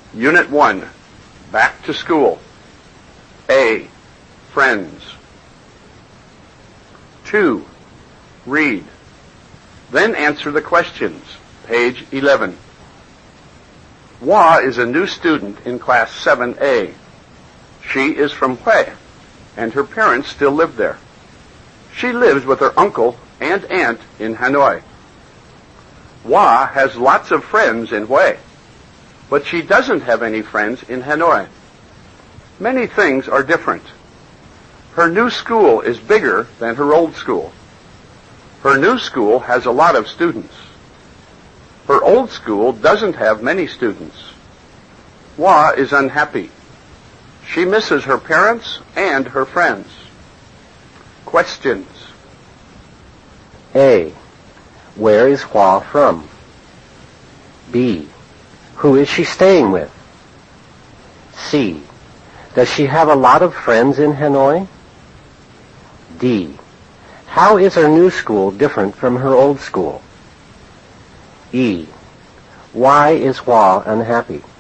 Unit 1, Back to School. A, Friends. 2, Read. Then answer the questions. Page 11. Hua is a new student in Class 7A. She is from Hue, and her parents still live there. She lives with her uncle and aunt in Hanoi. Hua has lots of friends in Hue, but she doesn't have any friends in Hanoi. Many things are different. Her new school is bigger than her old school. Her new school has a lot of students. Her old school doesn't have many students. Hua is unhappy. She misses her parents and her friends. Questions. A. Where is Hua from? B. Who is she staying with? C. Does she have a lot of friends in Hanoi? D. How is her new school different from her old school? E. Why is Hua unhappy?